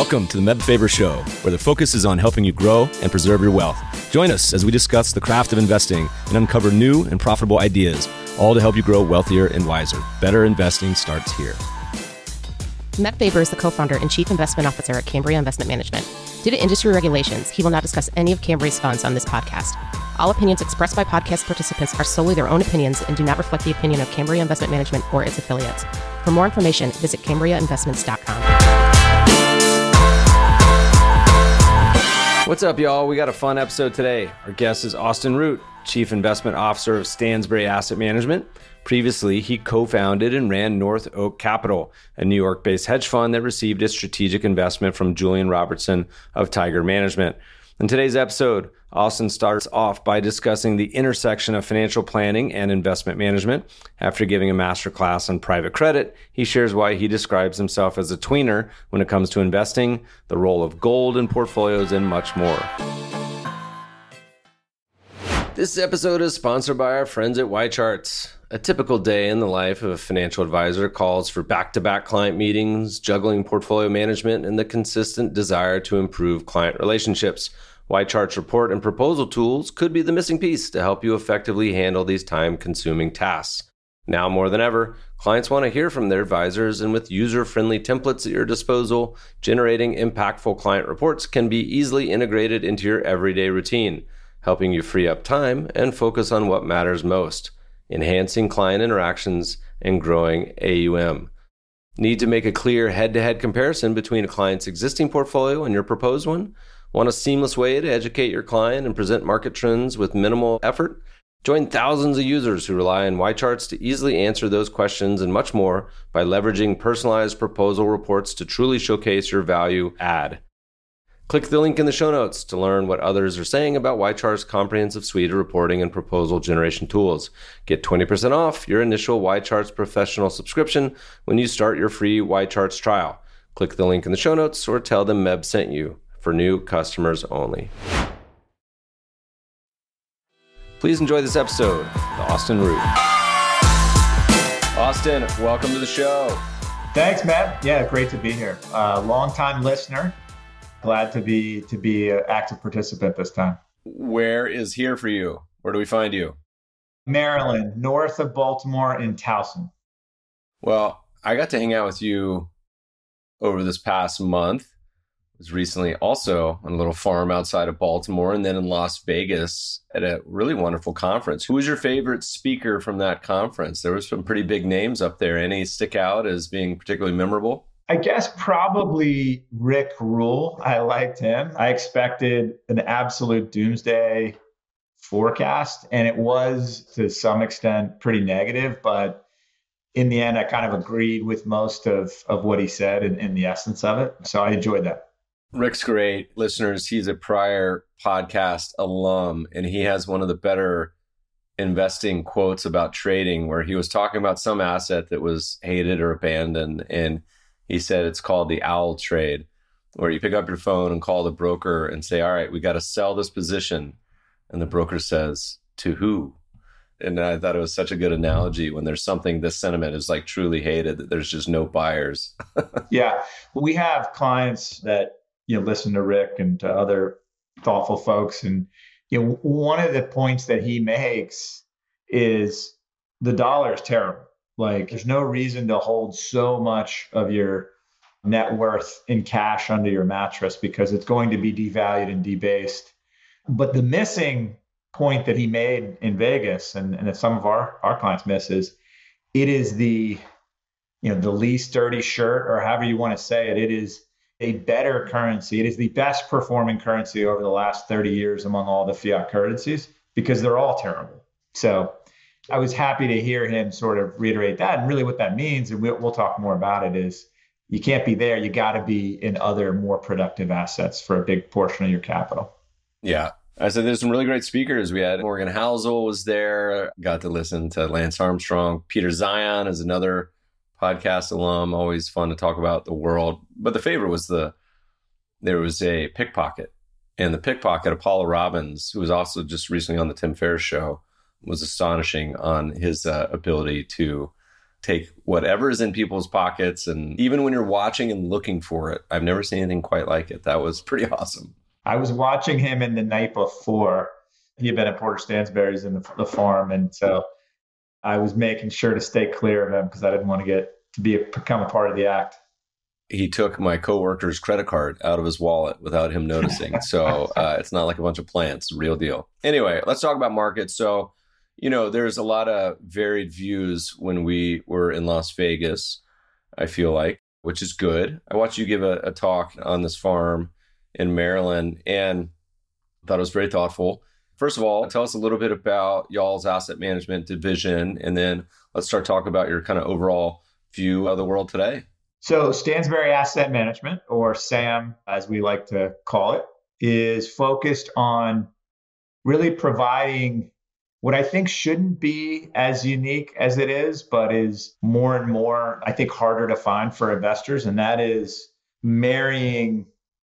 Welcome to the Meb Faber Show, where the focus is on helping you grow and preserve your wealth. Join us as we discuss the craft of investing and uncover new and profitable ideas, all to help you grow wealthier and wiser. Better investing starts here. Meb Faber is the co-founder and chief investment officer at Cambria Investment Management. Due to industry regulations, he will not discuss any of Cambria's funds on this podcast. All opinions expressed by podcast participants are solely their own opinions and do not reflect the opinion of Cambria Investment Management or its affiliates. For more information, visit CambriaInvestments.com. What's up, y'all? We got a fun episode today. Our guest is Austin Root, Chief Investment Officer of Stansberry Asset Management. Previously, he co-founded and ran North Oak Capital, a New York-based hedge fund that received a strategic investment from Julian Robertson of Tiger Management. In today's episode, Austin starts off by discussing the intersection of financial planning and investment management. After giving a masterclass on private credit, he shares why he describes himself as a tweener when it comes to investing, the role of gold in portfolios, and much more. This episode is sponsored by our friends at YCharts. A typical day in the life of a financial advisor calls for back-to-back client meetings, juggling portfolio management, and the consistent desire to improve client relationships. YChart's report and proposal tools could be the missing piece to help you effectively handle these time-consuming tasks. Now more than ever, clients want to hear from their advisors, and with user-friendly templates at your disposal, generating impactful client reports can be easily integrated into your everyday routine, helping you free up time and focus on what matters most, enhancing client interactions and growing AUM. Need to make a clear head-to-head comparison between a client's existing portfolio and your proposed one? Want a seamless way to educate your client and present market trends with minimal effort? Join thousands of users who rely on YCharts to easily answer those questions and much more by leveraging personalized proposal reports to truly showcase your value add. Click the link in the show notes to learn what others are saying about YChart's comprehensive suite of reporting and proposal generation tools. Get 20% off your initial YCharts professional subscription when you start your free YCharts trial. Click the link in the show notes or tell them Meb sent you. For new customers only. Please enjoy this episode with Austin Root. Austin, welcome to the show. Thanks, Matt. Yeah, great to be here. Long-time listener. Glad to be an active participant this time. Where is here for you? Where do we find you? Maryland, north of Baltimore in Towson. Well, I got to hang out with you over this past month. Was recently also on a little farm outside of Baltimore and then in Las Vegas at a really wonderful conference. Who was your favorite speaker from that conference? There were some pretty big names up there. Any stick out as being particularly memorable? I guess probably Rick Rule. I liked him. I expected an absolute doomsday forecast, and it was to some extent pretty negative, but in the end, I kind of agreed with most of what he said in the essence of it. So I enjoyed that. Rick's great. Listeners, he's a prior podcast alum, and he has one of the better investing quotes about trading where he was talking about some asset that was hated or abandoned. And he said it's called the owl trade, where you pick up your phone and call the broker and say, all right, we got to sell this position. And the broker says, to who? And I thought it was such a good analogy when there's something, this sentiment is like truly hated, that there's just no buyers. Yeah. We have clients that listen to Rick and to other thoughtful folks. And, one of the points that he makes is the dollar is terrible. Like there's no reason to hold so much of your net worth in cash under your mattress because it's going to be devalued and debased. But the missing point that he made in Vegas and that some of our clients miss is it is the least dirty shirt, or however you want to say it. It is a better currency. It is the best performing currency over the last 30 years among all the fiat currencies because they're all terrible. So I was happy to hear him sort of reiterate that. And really what that means, and we'll talk more about it, is you can't be there. You got to be in other more productive assets for a big portion of your capital. Yeah. I said there's some really great speakers. We had Morgan Housel was there. Got to listen to Lance Armstrong. Peter Zion is another podcast alum, always fun to talk about the world. But the favorite was there was a pickpocket. And the pickpocket, Apollo Robbins, who was also just recently on the Tim Ferriss show, was astonishing on his ability to take whatever is in people's pockets. And even when you're watching and looking for it, I've never seen anything quite like it. That was pretty awesome. I was watching him in the night before. He had been at Porter Stansberry's in the farm. And so I was making sure to stay clear of him because I didn't want to become a part of the act. He took my coworker's credit card out of his wallet without him noticing. So it's not like a bunch of plants, real deal. Anyway, let's talk about markets. So, there's a lot of varied views when we were in Las Vegas, I feel like, which is good. I watched you give a talk on this farm in Maryland and thought it was very thoughtful. First of all, tell us a little bit about y'all's asset management division, and then let's start talking about your kind of overall view of the world today. So Stansberry Asset Management, or SAM, as we like to call it, is focused on really providing what I think shouldn't be as unique as it is, but is more and more, I think, harder to find for investors. And that is marrying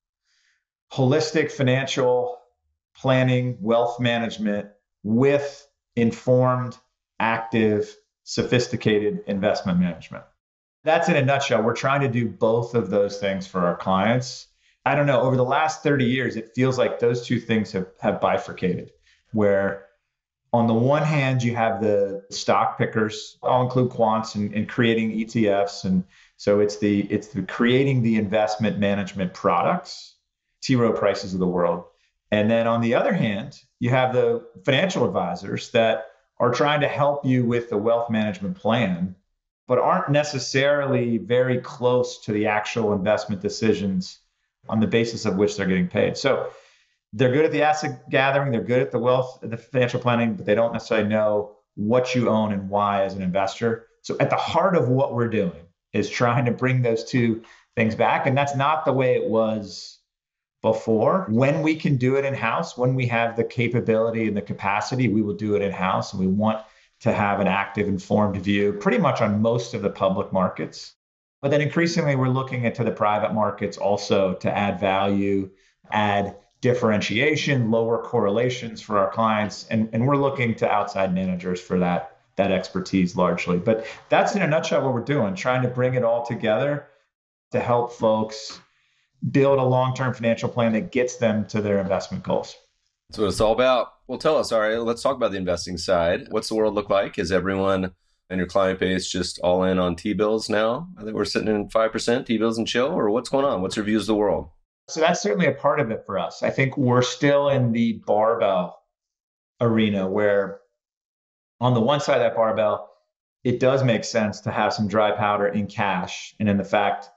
holistic financial planning, wealth management with informed, active, sophisticated investment management. That's in a nutshell. We're trying to do both of those things for our clients. I don't know, over the last 30 years, it feels like those two things have bifurcated, where on the one hand, you have the stock pickers, I'll include quants and creating ETFs. And so it's the creating the investment management products, T. Rowe Prices of the world. And then on the other hand, you have the financial advisors that are trying to help you with the wealth management plan, but aren't necessarily very close to the actual investment decisions on the basis of which they're getting paid. So they're good at the asset gathering, they're good at the financial planning, but they don't necessarily know what you own and why as an investor. So at the heart of what we're doing is trying to bring those two things back. And that's not the way it was before. When we can do it in-house, when we have the capability and the capacity, we will do it in-house. And we want to have an active, informed view pretty much on most of the public markets. But then increasingly, we're looking into the private markets also to add value, add differentiation, lower correlations for our clients. And we're looking to outside managers for that expertise largely. But that's in a nutshell what we're doing, trying to bring it all together to help folks build a long-term financial plan that gets them to their investment goals. That's what it's all about. Well, tell us, all right, let's talk about the investing side. What's the world look like? Is everyone in your client base just all in on T-bills now? I think we're sitting in 5% T-bills and chill, or what's going on? What's your views of the world? So that's certainly a part of it for us. I think we're still in the barbell arena where on the one side of that barbell, it does make sense to have some dry powder in cash and in fact,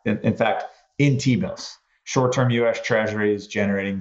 in T-bills. Short-term U.S. Treasuries generating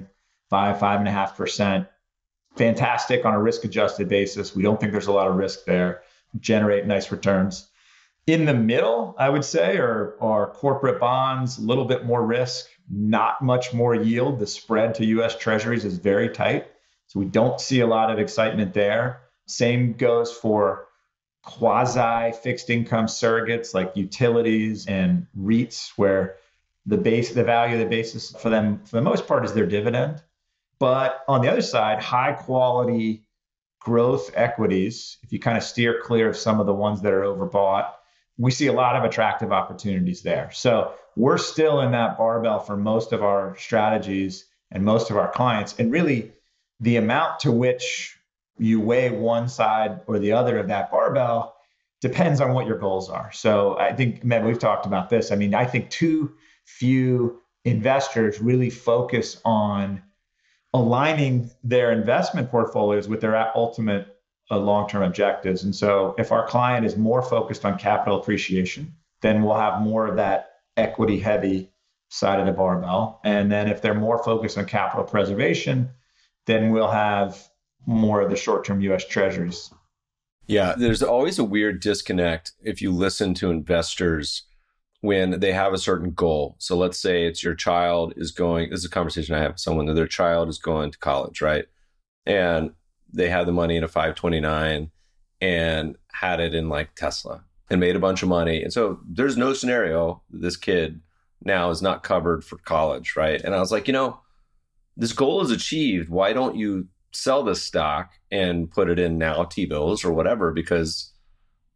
5.5%. Fantastic on a risk-adjusted basis. We don't think there's a lot of risk there. Generate nice returns. In the middle, I would say, are corporate bonds, a little bit more risk, not much more yield. The spread to U.S. Treasuries is very tight. So we don't see a lot of excitement there. Same goes for quasi fixed income surrogates like utilities and REITs, where the value of the basis for them, for the most part, is their dividend. But on the other side, high quality growth equities, if you kind of steer clear of some of the ones that are overbought, we see a lot of attractive opportunities there. So we're still in that barbell for most of our strategies and most of our clients. And really, the amount to which you weigh one side or the other of that barbell depends on what your goals are. So I think, Matt, we've talked about this. I mean, I think too few investors really focus on aligning their investment portfolios with their ultimate long-term objectives. And so if our client is more focused on capital appreciation, then we'll have more of that equity heavy side of the barbell. And then if they're more focused on capital preservation, then we'll have more of the short-term U.S. Treasuries. Yeah, there's always a weird disconnect if you listen to investors when they have a certain goal. So let's say it's your child is going, this is a conversation I have with someone, that their child is going to college, right? And they have the money in a 529 and had it in like Tesla and made a bunch of money. And so there's no scenario this kid now is not covered for college, right? And I was like, this goal is achieved. Why don't you sell this stock and put it in now T-bills or whatever? Because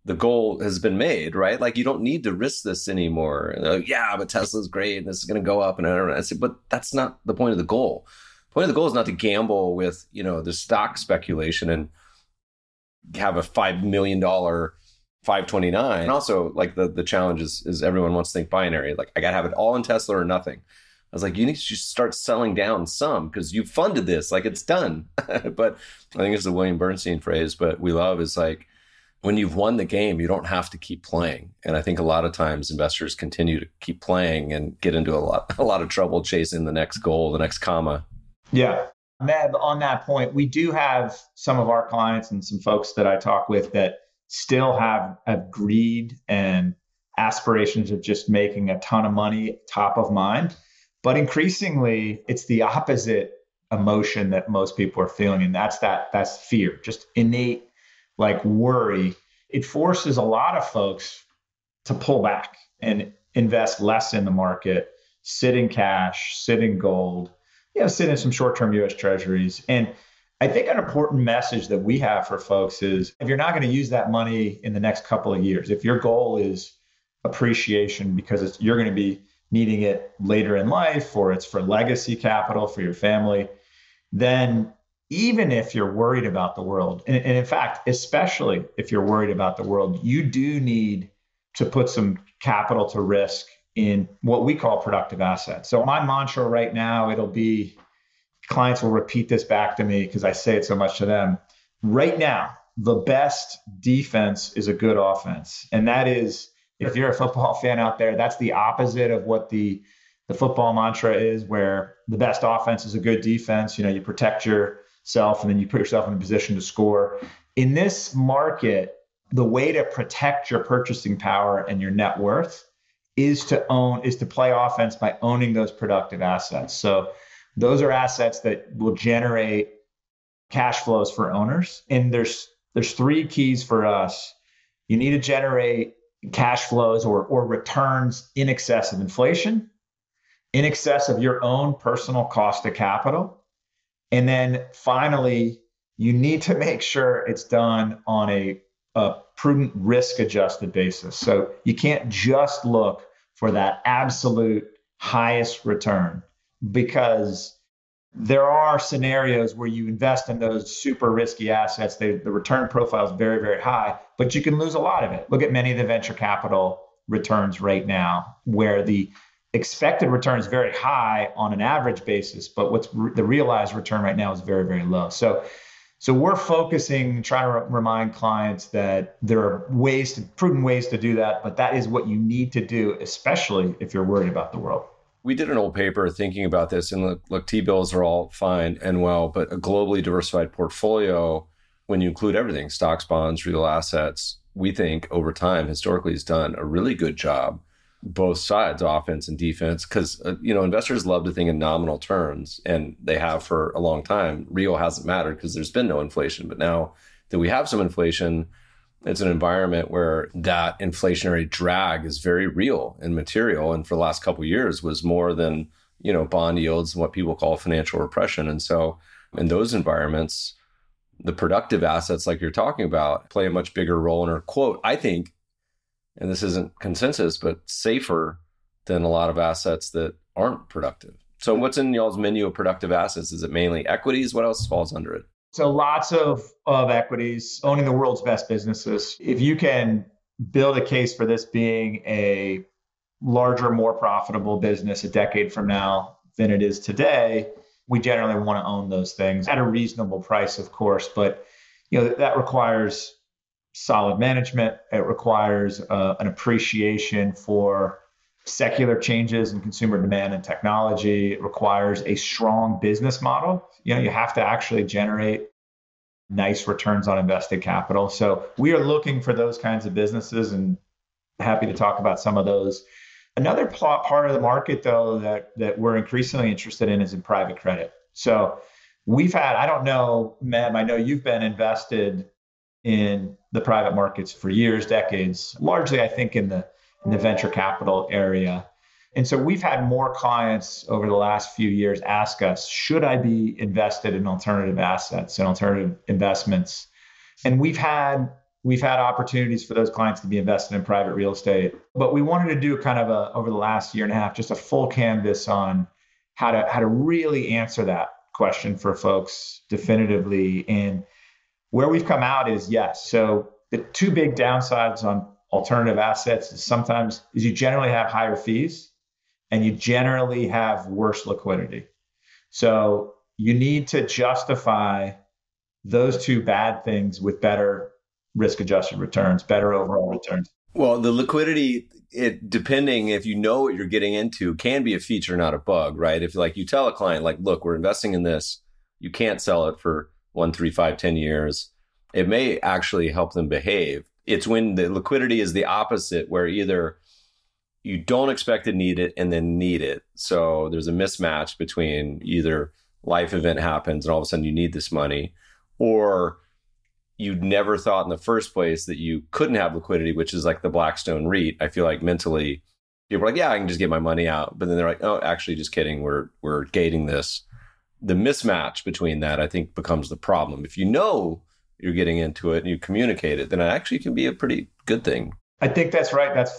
the goal has been made, right? Like, you don't need to risk this anymore. And they're like, yeah, but Tesla's great and this is going to go up. And I don't know. I said, but that's not the point of the goal. The point of the goal is not to gamble with, the stock speculation and have a $5 million 529. And also, like, the challenge is everyone wants to think binary. Like, I got to have it all in Tesla or nothing. I was like, you need to just start selling down some because you funded this, like, it's done. But I think it's the William Bernstein phrase, but we love is like, when you've won the game, you don't have to keep playing. And I think a lot of times investors continue to keep playing and get into a lot of trouble chasing the next goal, the next comma. Yeah. Meb, on that point, we do have some of our clients and some folks that I talk with that still have greed and aspirations of just making a ton of money top of mind. But increasingly, it's the opposite emotion that most people are feeling. And that's fear, just innate, like, worry. It forces a lot of folks to pull back and invest less in the market, sit in cash, sit in gold, sit in some short-term US Treasuries. And I think an important message that we have for folks is, if you're not going to use that money in the next couple of years, if your goal is appreciation because you're going to be needing it later in life, or it's for legacy capital for your family, then even if you're worried about the world, and in fact, especially if you're worried about the world, you do need to put some capital to risk in what we call productive assets. So my mantra right now, it'll be, clients will repeat this back to me because I say it so much to them. Right now, the best defense is a good offense. And that is, if you're a football fan out there, that's the opposite of what the football mantra is, where the best offense is a good defense. You protect yourself and then you put yourself in a position to score. In this market, the way to protect your purchasing power and your net worth is to play offense by owning those productive assets. So those are assets that will generate cash flows for owners. And there's three keys for us. You need to generate cash flows or returns in excess of inflation, in excess of your own personal cost of capital. And then finally, you need to make sure it's done on a prudent risk-adjusted basis. So you can't just look for that absolute highest return, because there are scenarios where you invest in those super risky assets. The return profile is very, very high, but you can lose a lot of it. Look at many of the venture capital returns right now, where the expected return is very high on an average basis, but the realized return right now is very, very low. So we're trying to remind clients that there are prudent ways to do that, but that is what you need to do, especially if you're worried about the world. We did an old paper thinking about this, and look, T-bills are all fine and well, but a globally diversified portfolio, when you include everything, stocks, bonds, real assets, we think over time, historically, has done a really good job, both sides, offense and defense, because investors love to think in nominal terms, and they have for a long time. Real hasn't mattered because there's been no inflation, but now that we have some inflation, it's an environment where that inflationary drag is very real and material, and for the last couple of years was more than bond yields and what people call financial repression. And so in those environments, the productive assets like you're talking about play a much bigger role and are, quote, I think, and this isn't consensus, but safer than a lot of assets that aren't productive. So what's in y'all's menu of productive assets? Is it mainly equities? What else falls under it? So lots of equities, owning the world's best businesses. If you can build a case for this being a larger, more profitable business a decade from now than it is today, we generally want to own those things at a reasonable price, of course. But that requires solid management. It requires an appreciation for secular changes in consumer demand and technology. It requires a strong business model. You have to actually generate nice returns on invested capital. So we are looking for those kinds of businesses, and happy to talk about some of those. Another part of the market, though, that we're increasingly interested in is in private credit. So we've had, I don't know, Meb, I know you've been invested in the private markets for years, decades, largely, I think, in the venture capital area. And so we've had more clients over the last few years ask us, should I be invested in alternative assets and alternative investments? And we've had we've had opportunities for those clients to be invested in private real estate. But we wanted to do kind of over the last year and a half, just a full canvas on how to really answer that question for folks definitively. And where we've come out is yes. So the two big downsides on alternative assets is you generally have higher fees and you generally have worse liquidity. So you need to justify those two bad things with better risk-adjusted returns, better overall returns. Well, the liquidity, depending if you know what you're getting into, can be a feature, not a bug, right? If like you tell a client, like, look, we're investing in this, you can't sell it for 1, 3, 5, 10 years. It may actually help them behave. It's when the liquidity is the opposite, where either you don't expect to need it and then need it. So there's a mismatch between either life event happens and all of a sudden you need this money, or you never thought in the first place that you couldn't have liquidity, which is like the Blackstone REIT. I feel like mentally people are like, yeah, I can just get my money out. But then they're like, oh, actually just kidding. We're gating this. The mismatch between that, I think, becomes the problem. If you know you're getting into it and you communicate it, then it actually can be a pretty good thing. I think that's right. That's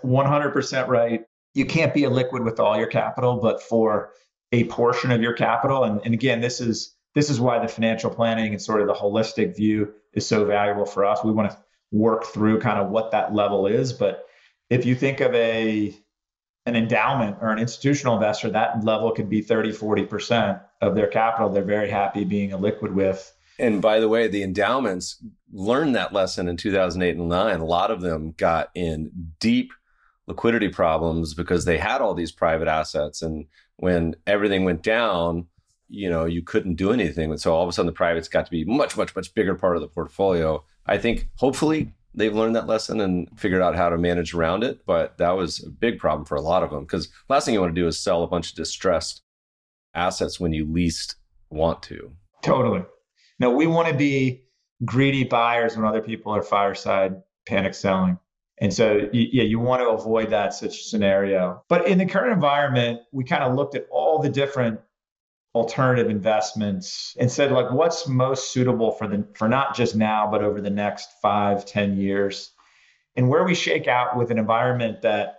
100% right. You can't be illiquid with all your capital, but for a portion of your capital. And again, this is why the financial planning and sort of the holistic view is so valuable for us. We want to work through kind of what that level is. But if you think of an endowment or an institutional investor, that level could be 30, 40% of their capital. They're very happy being illiquid with. And by the way, the endowments learned that lesson in 2008 and 2009. A lot of them got in deep liquidity problems because they had all these private assets. And when everything went down, you couldn't do anything. So all of a sudden the privates got to be much, much, much bigger part of the portfolio. I think hopefully they've learned that lesson and figured out how to manage around it. But that was a big problem for a lot of them, because last thing you want to do is sell a bunch of distressed assets when you least want to. Totally. No, we want to be greedy buyers when other people are fireside panic selling. And so, you want to avoid that such scenario. But in the current environment, we kind of looked at all the different alternative investments and said, like, what's most suitable for not just now, but over the next 5, 10 years. And where we shake out with an environment that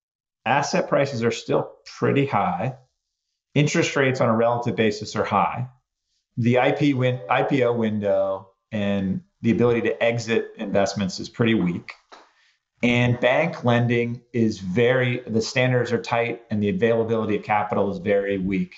asset prices are still pretty high, interest rates on a relative basis are high, the IPO window and the ability to exit investments is pretty weak, and bank lending the standards are tight and the availability of capital is very weak.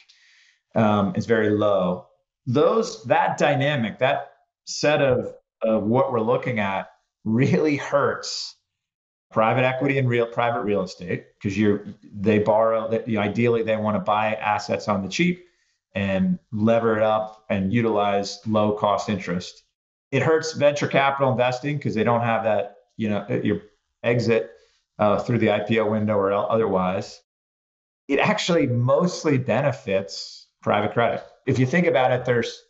Is very low. That dynamic, that set of what we're looking at really hurts private equity and private real estate, because they borrow. Ideally, they want to buy assets on the cheap and lever it up and utilize low cost interest. It hurts venture capital investing because they don't have that your exit through the IPO window or otherwise. It actually mostly benefits private credit. If you think about it, there's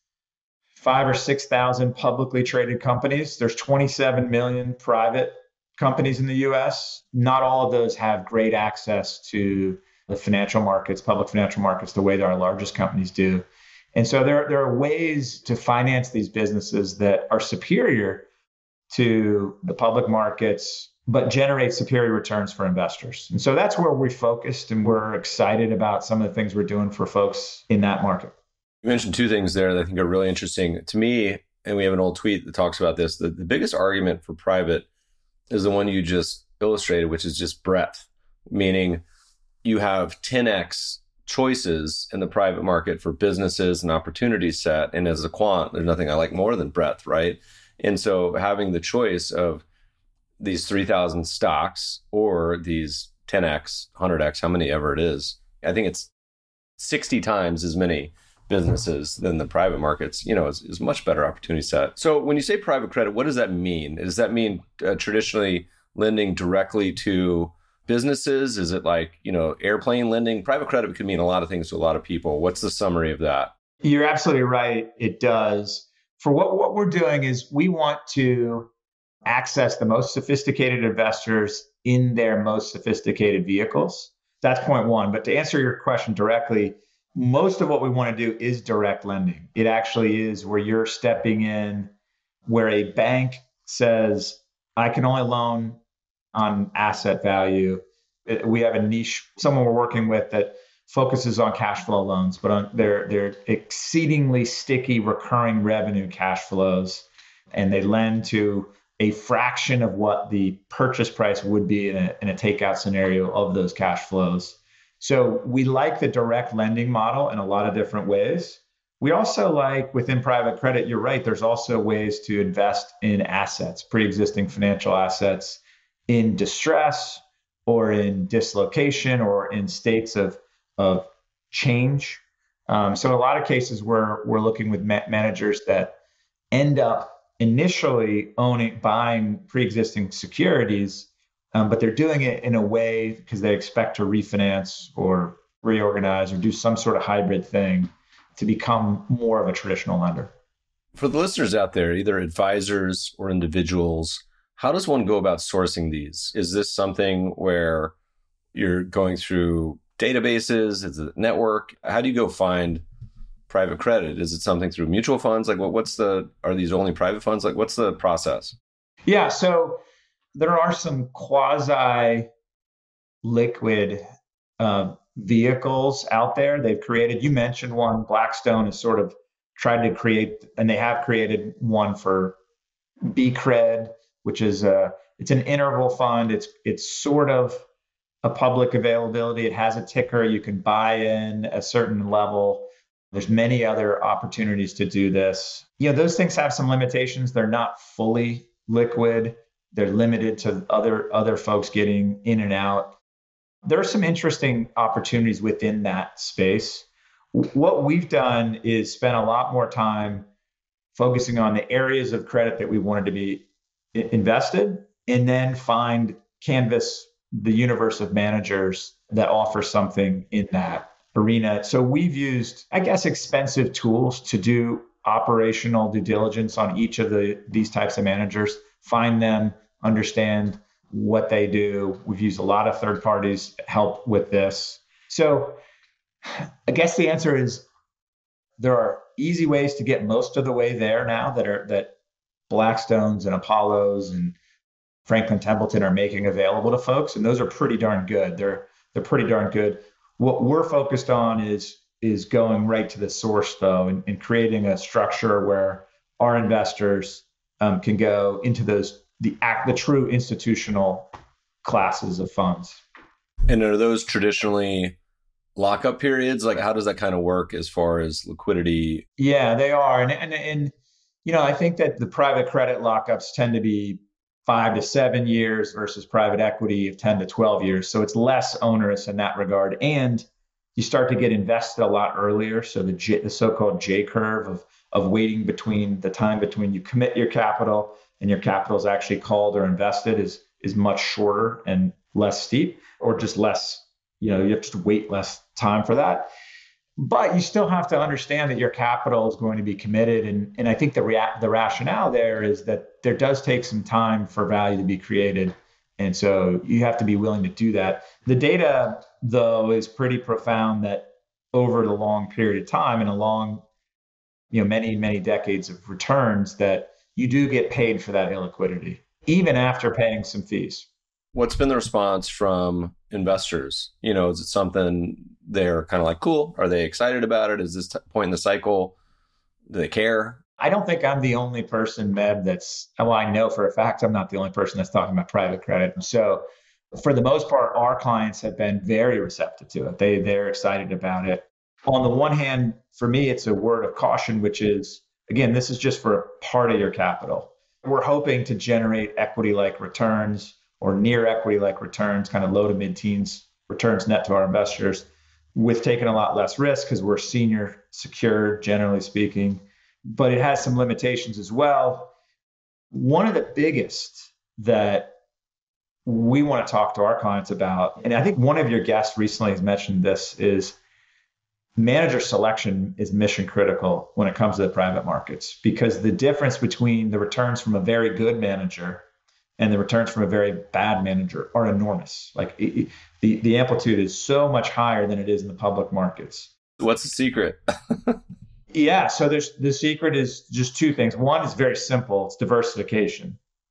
5,000 or 6,000 publicly traded companies. There's 27 million private companies in the US. Not all of those have great access to the financial markets, public financial markets, the way that our largest companies do. And so there are ways to finance these businesses that are superior to the public markets, but generate superior returns for investors. And so that's where we focused, and we're excited about some of the things we're doing for folks in that market. You mentioned two things there that I think are really interesting to me, and we have an old tweet that talks about this. The biggest argument for private is the one you just illustrated, which is just breadth, meaning you have 10x choices in the private market for businesses and opportunity set. And as a quant, there's nothing I like more than breadth, right? And so having the choice of these 3,000 stocks or these 10x, 100x, how many ever it is, I think it's 60 times as many businesses than the private markets, is much better opportunity set. So when you say private credit, what does that mean? Does that mean traditionally lending directly to businesses? Is it like, airplane lending? Private credit could mean a lot of things to a lot of people. What's the summary of that? You're absolutely right. It does. For what we're doing is we want to access the most sophisticated investors in their most sophisticated vehicles. That's point one. But to answer your question directly, most of what we want to do is direct lending. It actually is where you're stepping in, where a bank says, I can only loan on asset value. We have a niche, someone we're working with that focuses on cash flow loans, but on they're exceedingly sticky recurring revenue cash flows. And they lend to a fraction of what the purchase price would be in a takeout scenario of those cash flows. So we like the direct lending model in a lot of different ways. We also like within private credit, you're right, there's also ways to invest in assets, pre-existing financial assets in distress or in dislocation or in states of change. So in a lot of cases, we're looking with managers that end up initially buying pre-existing securities, but they're doing it in a way because they expect to refinance or reorganize or do some sort of hybrid thing to become more of a traditional lender. For the listeners out there, either advisors or individuals, how does one go about sourcing these? Is this something where you're going through databases? Is it a network? How do you go find private credit? Is it something through mutual funds? Like are these only private funds? Like what's the process? Yeah, so there are some quasi liquid vehicles out there they've created. You mentioned one. Blackstone has sort of tried to create, and they have created one for BCRED, which is it's an interval fund. It's sort of a public availability. It has a ticker. You can buy in a certain level. There's many other opportunities to do this. Those things have some limitations. They're not fully liquid. They're limited to other folks getting in and out. There are some interesting opportunities within that space. What we've done is spend a lot more time focusing on the areas of credit that we wanted to be invested, and then canvas the universe of managers that offer something in that arena. So we've used, I guess, expensive tools to do operational due diligence on each of these types of managers, find them, understand what they do. We've used a lot of third parties to help with this. So I guess the answer is there are easy ways to get most of the way there now that Blackstones and Apollos and Franklin Templeton are making available to folks. And those are pretty darn good. They're pretty darn good. What we're focused on is going right to the source, though, and creating a structure where our investors can go into the true institutional classes of funds. And are those traditionally lockup periods? Like, how does that kind of work as far as liquidity? Yeah, they are. And I think that the private credit lockups tend to be 5 to 7 years versus private equity of 10 to 12 years. So it's less onerous in that regard. And you start to get invested a lot earlier. So the so-called J curve of waiting between the time between you commit your capital and your capital is actually called or invested is much shorter and less steep, or just less, you have to wait less time for that. But you still have to understand that your capital is going to be committed. And I think the rationale there is that there does take some time for value to be created. And so you have to be willing to do that. The data, though, is pretty profound that over the long period of time and many, many decades of returns, that you do get paid for that illiquidity, even after paying some fees. What's been the response from investors? Is it something they're kind of like, cool? Are they excited about it? Is this point in the cycle? Do they care? I don't think I'm the only person, Meb, I know for a fact I'm not the only person that's talking about private credit. And so for the most part, our clients have been very receptive to it. They're excited about it. On the one hand, for me, it's a word of caution, which is, again, this is just for a part of your capital. We're hoping to generate equity-like returns or near equity-like returns, kind of low to mid-teens returns net to our investors, with taking a lot less risk because we're senior secured, generally speaking. But it has some limitations as well. One of the biggest that we want to talk to our clients about, and I think one of your guests recently has mentioned this, is manager selection is mission critical when it comes to the private markets, because the difference between the returns from a very good manager and the returns from a very bad manager are enormous. Like the amplitude is so much higher than it is in the public markets. What's the secret? Yeah, so the secret is just two things. One is very simple. It's diversification.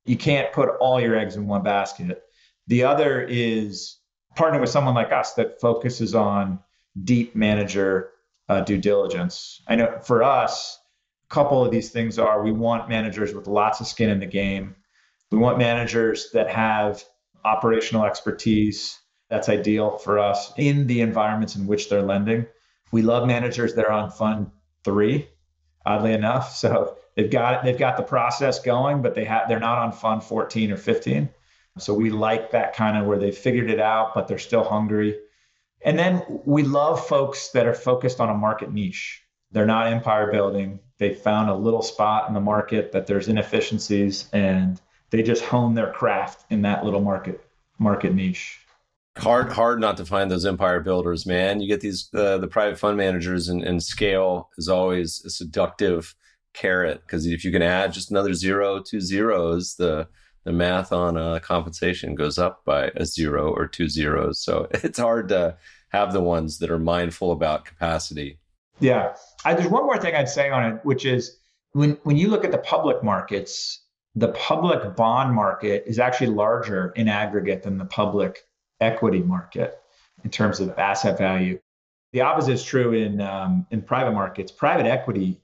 You can't put all your eggs in one basket. The other is partnering with someone like us that focuses on deep manager due diligence. I know for us, a couple of these things are we want managers with lots of skin in the game. We want managers that have operational expertise. That's ideal for us in the environments in which they're lending. We love managers that are on fund 3, oddly enough. So they've got the process going, but they're not on fund 14 or 15. So we like that kind of where they figured it out, but they're still hungry. And then we love folks that are focused on a market niche. They're not empire building. They found a little spot in the market that there's inefficiencies, and they just hone their craft in that little market niche. Hard not to find those empire builders, man. You get these the private fund managers, and scale is always a seductive carrot, because if you can add just another 0, 2 zeros, the math on compensation goes up by a 0 or 2 zeros. So it's hard to have the ones that are mindful about capacity. Yeah. There's one more thing I'd say on it, which is when you look at the public markets, the public bond market is actually larger in aggregate than the public equity market in terms of asset value. The opposite is true in private markets. Private equity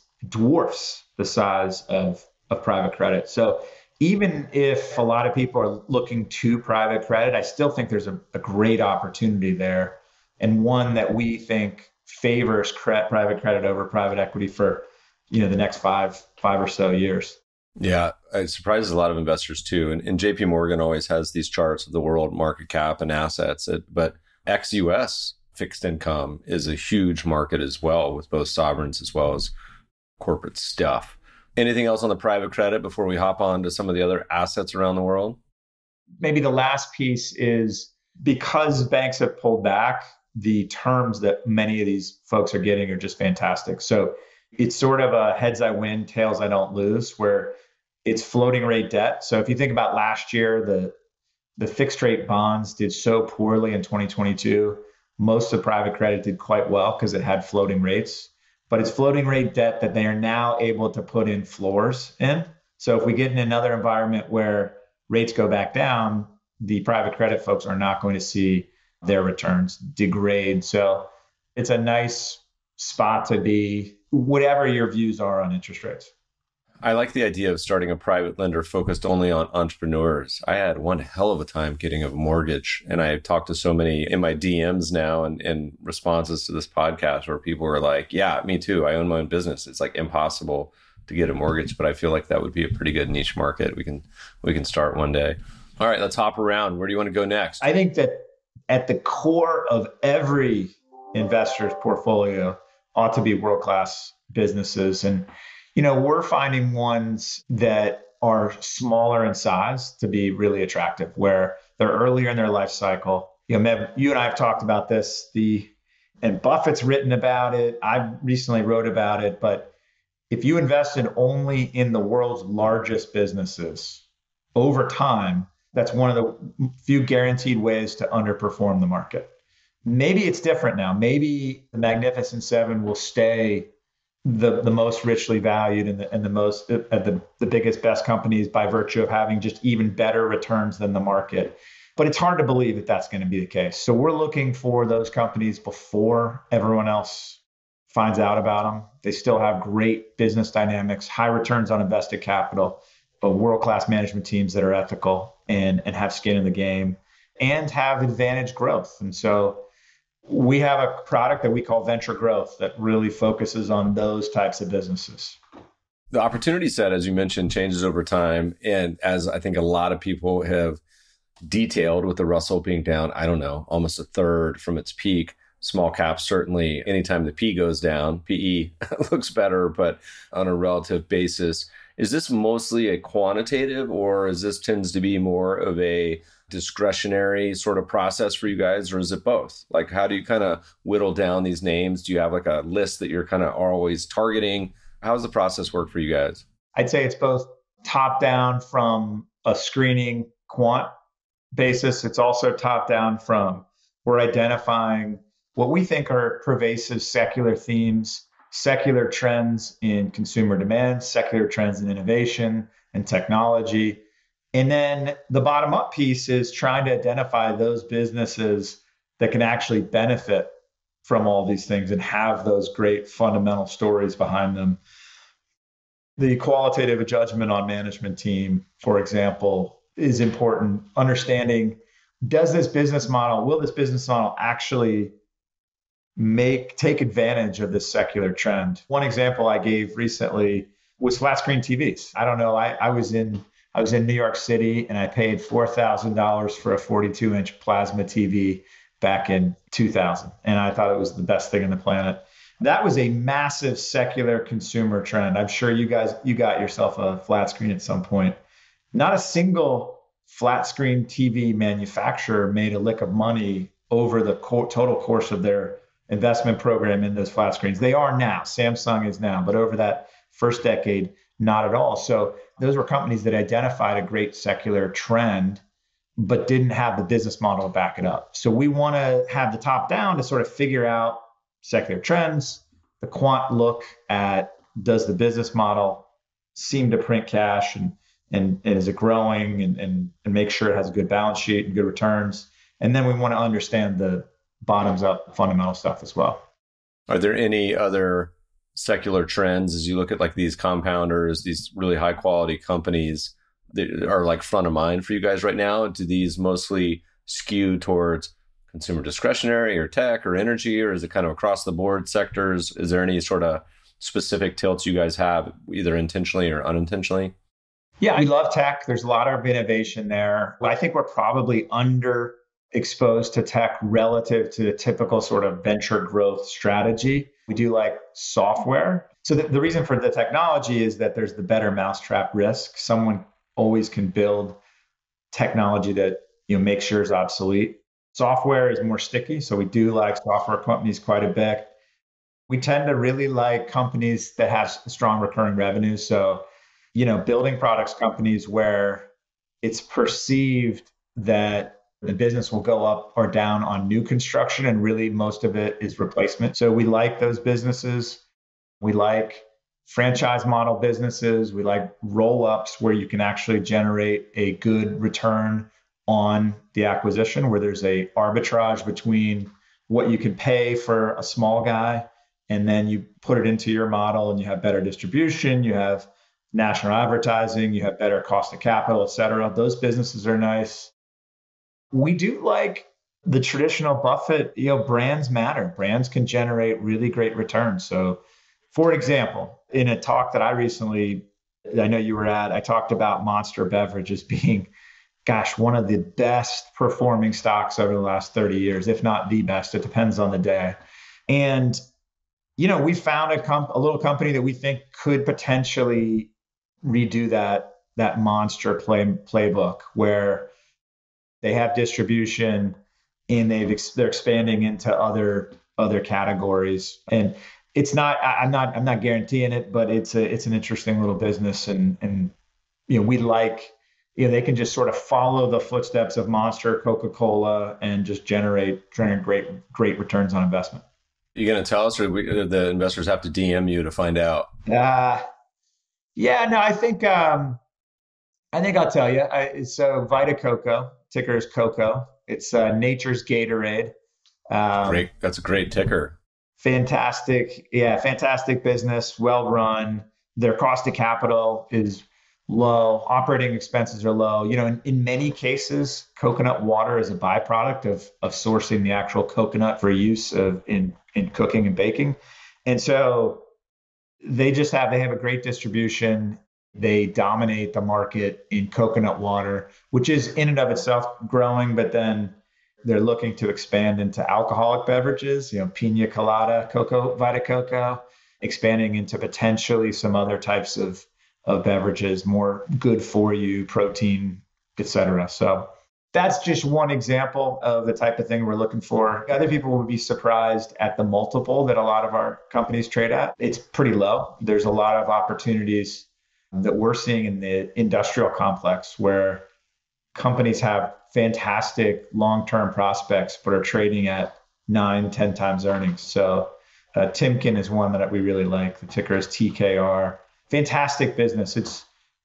dwarfs the size of private credit. So even if a lot of people are looking to private credit, I still think there's a great opportunity there, and one that we think favors private credit over private equity for the next five or so years. Yeah, it surprises a lot of investors too. And JP Morgan always has these charts of the world market cap and assets, but ex-US fixed income is a huge market as well, with both sovereigns as well as corporate stuff. Anything else on the private credit before we hop on to some of the other assets around the world? Maybe the last piece is, because banks have pulled back, the terms that many of these folks are getting are just fantastic. So it's sort of a heads I win, tails I don't lose, where it's floating rate debt. So if you think about last year, the fixed rate bonds did so poorly in 2022. Most of private credit did quite well because it had floating rates. But it's floating rate debt that they are now able to put in floors in. So if we get in another environment where rates go back down, the private credit folks are not going to see their returns degrade. So it's a nice spot to be, whatever your views are on interest rates. I like the idea of starting a private lender focused only on entrepreneurs. I had one hell of a time getting a mortgage, and I've talked to so many in my DMs now and in responses to this podcast where people are like, yeah, me too. I own my own business. It's like impossible to get a mortgage, but I feel like that would be a pretty good niche market. We can start one day. All right, let's hop around. Where do you want to go next? I think that at the core of every investor's portfolio ought to be world-class businesses. And we're finding ones that are smaller in size to be really attractive, where they're earlier in their life cycle. Mev, you and I have talked about this, and Buffett's written about it. I recently wrote about it. But if you invested only in the world's largest businesses over time, that's one of the few guaranteed ways to underperform the market. Maybe it's different now. Maybe the Magnificent Seven will stay the most richly valued and the most the biggest, best companies by virtue of having just even better returns than the market. But it's hard to believe that that's going to be the case. So we're looking for those companies before everyone else finds out about them. They still have great business dynamics, high returns on invested capital, but world-class management teams that are ethical and have skin in the game and have advantage growth. And so we have a product that we call Venture Growth that really focuses on those types of businesses. The opportunity set, as you mentioned, changes over time. And as I think a lot of people have detailed, with the Russell being down, I don't know, almost a third from its peak. Small caps, certainly, anytime the P goes down, PE looks better, but on a relative basis. Is this mostly a quantitative, or is this tends to be more of a discretionary sort of process for you guys, or is it both? Like, how do you kind of whittle down these names? Do you have like a list that you're kind of always targeting? How does the process work for you guys? I'd say it's both top down from a screening quant basis. It's also top down from we're identifying what we think are pervasive secular themes, secular trends in consumer demand, secular trends in innovation and technology. And then the bottom up piece is trying to identify those businesses that can actually benefit from all these things and have those great fundamental stories behind them. The qualitative judgment on management team, for example, is important. Understanding, will this business model actually take advantage of this secular trend? One example I gave recently was flat screen TVs. I don't know. I was in New York City and I paid $4,000 for a 42-inch plasma TV back in 2000. And I thought it was the best thing on the planet. That was a massive secular consumer trend. I'm sure you got yourself a flat screen at some point. Not a single flat screen TV manufacturer made a lick of money over the total course of their investment program in those flat screens. They are now. Samsung is now. But over that first decade, not at all. So those were companies that identified a great secular trend, but didn't have the business model to back it up. So we want to have the top down to sort of figure out secular trends. The quant look at, does the business model seem to print cash and is it growing and make sure it has a good balance sheet and good returns. And then we want to understand the bottoms up fundamental stuff as well. Are there any other secular trends as you look at like these compounders, these really high quality companies that are like front of mind for you guys right now? Do these mostly skew towards consumer discretionary or tech or energy, or is it kind of across the board sectors? Is there any sort of specific tilts you guys have, either intentionally or unintentionally? Yeah, we love tech. There's a lot of innovation there. I think we're probably underexposed to tech relative to the typical sort of venture growth strategy. We do like software. So the reason for the technology is that there's the better mousetrap risk. Someone always can build technology that makes sure is obsolete. Software is more sticky. So we do like software companies quite a bit. We tend to really like companies that have strong recurring revenue. So, building products companies where it's perceived that the business will go up or down on new construction, and really most of it is replacement. So we like those businesses. We like franchise model businesses. We like roll-ups where you can actually generate a good return on the acquisition, where there's a arbitrage between what you can pay for a small guy, and then you put it into your model and you have better distribution, you have national advertising, you have better cost of capital, et cetera. Those businesses are nice. We do like the traditional Buffett, brands matter. Brands can generate really great returns. So, for example, in a talk that I know you were at, I talked about Monster Beverages being, one of the best performing stocks over the last 30 years, if not the best. It depends on the day. And, we found a little company that we think could potentially redo that Monster playbook, where they have distribution and they're expanding into other categories. And it's not, I'm not guaranteeing it, but it's an interesting little business. And we like, they can just sort of follow the footsteps of Monster, Coca-Cola, and just generate great returns on investment. You going to tell us, or the investors have to DM you to find out? I think I'll tell you. So Vita Coco, ticker is Coco. It's nature's Gatorade. Great. That's a great ticker. Fantastic. Yeah, fantastic business, well run. Their cost of capital is low. Operating expenses are low. In many cases, coconut water is a byproduct of sourcing the actual coconut for use in cooking and baking. And so they have a great distribution. They dominate the market in coconut water, which is in and of itself growing, but then they're looking to expand into alcoholic beverages, pina colada, Vita Coco, expanding into potentially some other types of beverages, more good for you, protein, et cetera. So that's just one example of the type of thing we're looking for. Other people will be surprised at the multiple that a lot of our companies trade at. It's pretty low. There's a lot of opportunities that we're seeing in the industrial complex where companies have fantastic long-term prospects, but are trading at 9-10 times earnings. So Timken is one that we really like. The ticker is TKR. Fantastic business.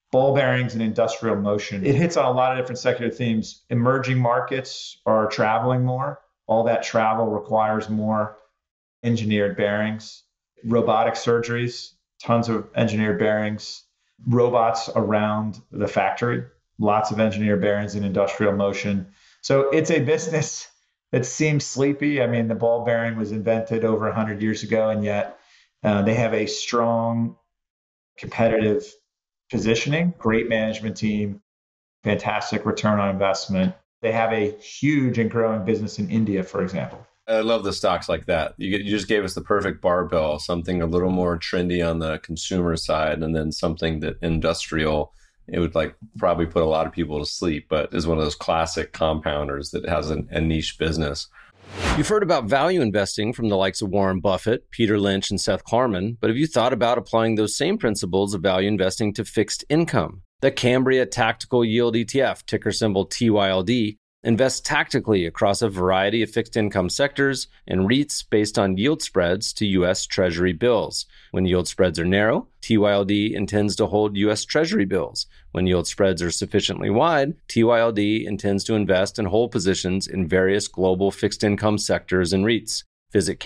ball bearings and industrial motion. It hits on a lot of different secular themes. Emerging markets are traveling more. All that travel requires more engineered bearings. Robotic surgeries, tons of engineered bearings. Robots around the factory, lots of engineered bearings and industrial motion. So it's a business that seems sleepy. I mean, the ball bearing was invented over 100 years ago, and yet they have a strong competitive positioning, great management team, fantastic return on investment. They have a huge and growing business in India, for example. I love the stocks like that. You just gave us the perfect barbell, something a little more trendy on the consumer side, and then something that industrial, it would like probably put a lot of people to sleep, but is one of those classic compounders that has a niche business. You've heard about value investing from the likes of Warren Buffett, Peter Lynch, and Seth Klarman, but have you thought about applying those same principles of value investing to fixed income? The Cambria Tactical Yield ETF, ticker symbol TYLD, invests tactically across a variety of fixed income sectors and REITs based on yield spreads to U.S. Treasury bills. When yield spreads are narrow, TYLD intends to hold U.S. Treasury bills. When yield spreads are sufficiently wide, TYLD intends to invest and hold positions in various global fixed income sectors and REITs. Visit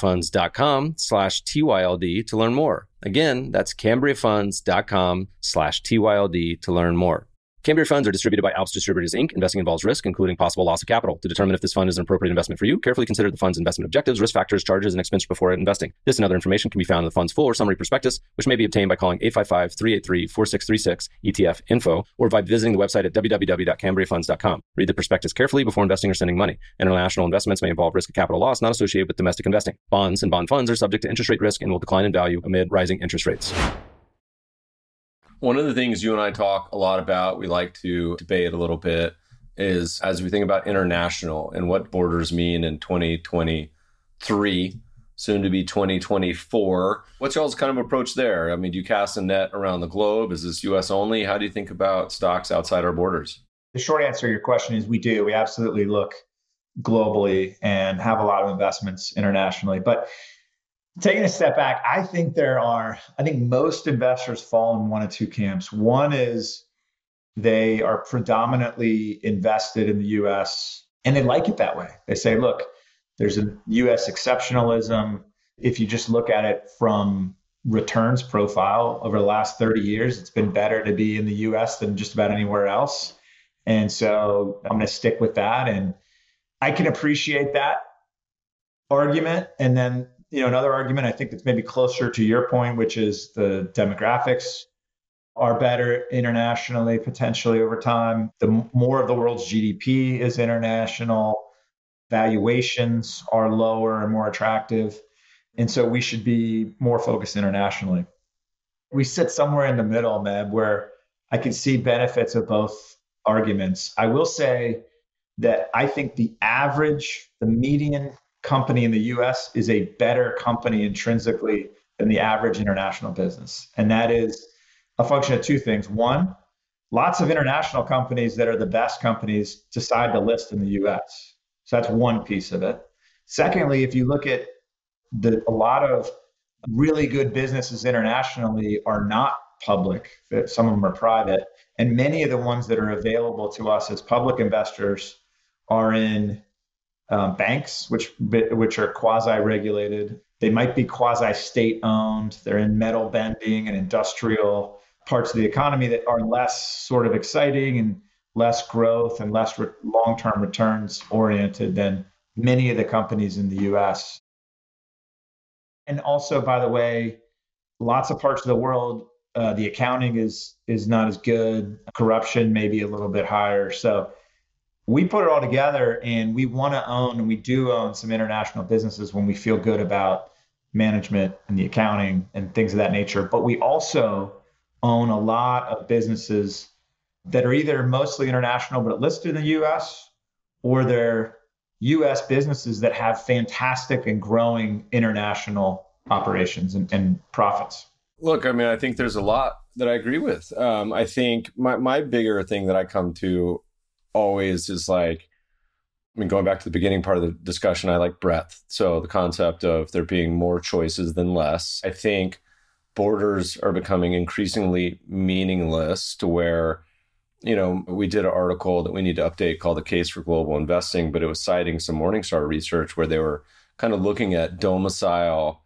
CambriaFunds.com/TYLD to learn more. Again, that's CambriaFunds.com/TYLD to learn more. Cambria funds are distributed by Alps Distributors, Inc. Investing involves risk, including possible loss of capital. To determine if this fund is an appropriate investment for you, carefully consider the fund's investment objectives, risk factors, charges, and expense before investing. This and other information can be found in the fund's full or summary prospectus, which may be obtained by calling 855-383-4636 ETF info or by visiting the website at www.cambriafunds.com. Read the prospectus carefully before investing or sending money. International investments may involve risk of capital loss not associated with domestic investing. Bonds and bond funds are subject to interest rate risk and will decline in value amid rising interest rates. One of the things you and I talk a lot about, we like to debate a little bit, is as we think about international and what borders mean in 2023, soon to be 2024. What's y'all's kind of approach there? I mean, do you cast a net around the globe? Is this US only? How do you think about stocks outside our borders? The short answer to your question is we do. We absolutely look globally and have a lot of investments internationally. But taking a step back, I think most investors fall in one of two camps. One is they are predominantly invested in the US and they like it that way. They say, look, there's a US exceptionalism. If you just look at it from returns profile over the last 30 years, it's been better to be in the US than just about anywhere else. And so I'm going to stick with that. And I can appreciate that argument. And then another argument I think that's maybe closer to your point, which is the demographics are better internationally, potentially over time. The more of the world's GDP is international, valuations are lower and more attractive. And so we should be more focused internationally. We sit somewhere in the middle, Meb, where I can see benefits of both arguments. I will say that I think the median company in the US is a better company intrinsically than the average international business. And that is a function of two things. One, lots of international companies that are the best companies decide to list in the US. So that's one piece of it. Secondly, if you look at a lot of really good businesses internationally are not public. Some of them are private. And many of the ones that are available to us as public investors are in banks, which are quasi-regulated. They might be quasi-state owned. They're in metal bending and industrial parts of the economy that are less sort of exciting and less growth and less long-term returns oriented than many of the companies in the US. And also, by the way, lots of parts of the world, the accounting is not as good. Corruption may be a little bit higher. So we put it all together and we want to own, and we do own some international businesses when we feel good about management and the accounting and things of that nature. But we also own a lot of businesses that are either mostly international but listed in the US, or they're US businesses that have fantastic and growing international operations and profits. Look, I mean, I think there's a lot that I agree with. I think my bigger thing that I come to always is going back to the beginning part of the discussion, I like breadth. So the concept of there being more choices than less. I think borders are becoming increasingly meaningless to where, we did an article that we need to update called The Case for Global Investing, but it was citing some Morningstar research where they were kind of looking at domicile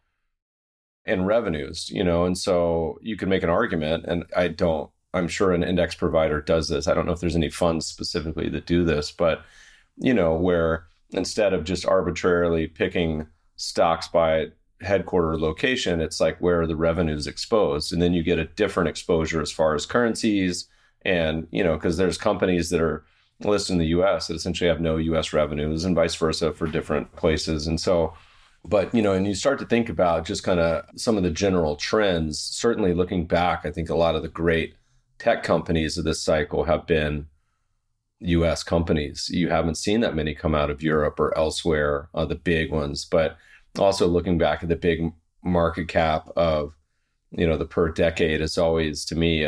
and revenues, and so you could make an argument, and I'm sure an index provider does this. I don't know if there's any funds specifically that do this, but, where instead of just arbitrarily picking stocks by headquarter location, it's like where the revenue is exposed. And then you get a different exposure as far as currencies. And, because there's companies that are listed in the US that essentially have no US revenues and vice versa for different places. And so, but, and you start to think about just kind of some of the general trends, certainly looking back, I think a lot of the great tech companies of this cycle have been US companies. You haven't seen that many come out of Europe or elsewhere, the big ones, but also looking back at the big market cap of, the per decade is always, to me,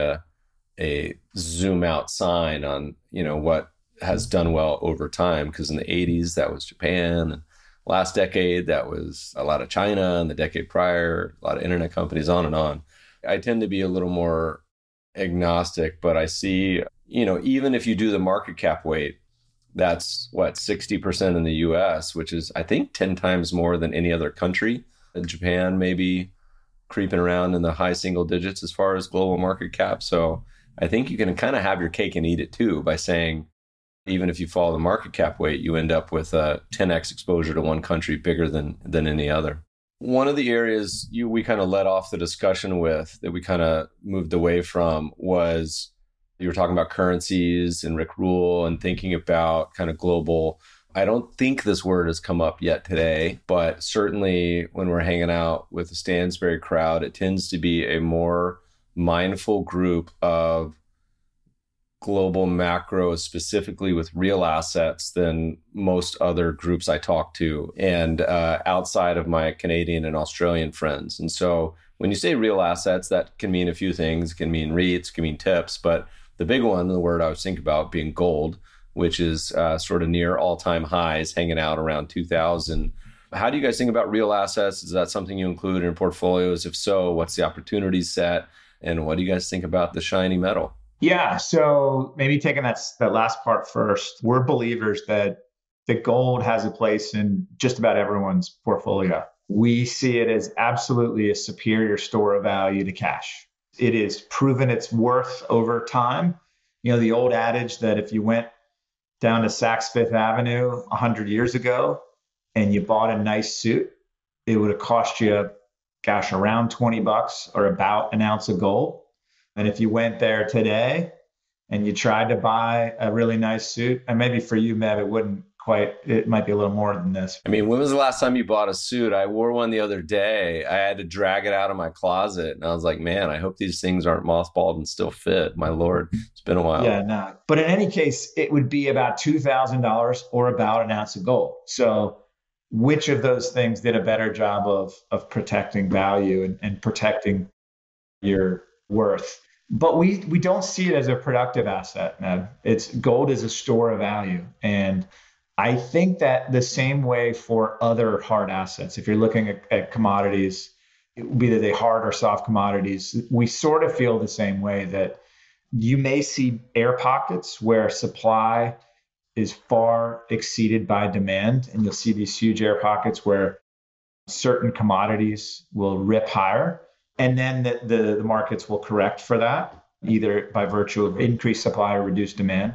a zoom out sign on, what has done well over time. Because in the 80s, that was Japan. And last decade, that was a lot of China. And the decade prior, a lot of internet companies, on and on. I tend to be a little more agnostic, but I see, even if you do the market cap weight, that's 60% in the US, which is, I think, 10 times more than any other country. Japan maybe creeping around in the high single digits as far as global market cap. So I think you can kind of have your cake and eat it too by saying, even if you follow the market cap weight, you end up with a 10x exposure to one country bigger than any other. One of the areas we kind of led off the discussion with that we kind of moved away from was you were talking about currencies and Rick Rule and thinking about kind of global. I don't think this word has come up yet today, but certainly when we're hanging out with the Stansberry crowd, it tends to be a more mindful group of global macro, specifically with real assets, than most other groups I talk to, and outside of my Canadian and Australian friends. And so when you say real assets, that can mean a few things. It can mean REITs, it can mean TIPS, but the big one, the word I was thinking about being gold, which is sort of near all-time highs, hanging out around 2000. How do you guys think about real assets? Is that something you include in portfolios? If so, what's the opportunity set? And what do you guys think about the shiny metal? Yeah. So maybe taking that last part first, we're believers that gold has a place in just about everyone's portfolio. We see it as absolutely a superior store of value to cash. It is proven its worth over time. The old adage that if you went down to Saks Fifth Avenue 100 years ago and you bought a nice suit, it would have cost you, around $20 or about an ounce of gold. And if you went there today and you tried to buy a really nice suit, and maybe for you, Mev, it might be a little more than this. I mean, when was the last time you bought a suit? I wore one the other day. I had to drag it out of my closet. And I was like, man, I hope these things aren't mothballed and still fit. My Lord, it's been a while. Yeah, no. But in any case, it would be about $2,000 or about an ounce of gold. So which of those things did a better job of protecting value and protecting your worth? But we don't see it as a productive asset, man. Gold is a store of value. And I think that the same way for other hard assets, if you're looking at commodities, be they hard or soft commodities, we sort of feel the same way, that you may see air pockets where supply is far exceeded by demand. And you'll see these huge air pockets where certain commodities will rip higher. And then the markets will correct for that, either by virtue of increased supply or reduced demand.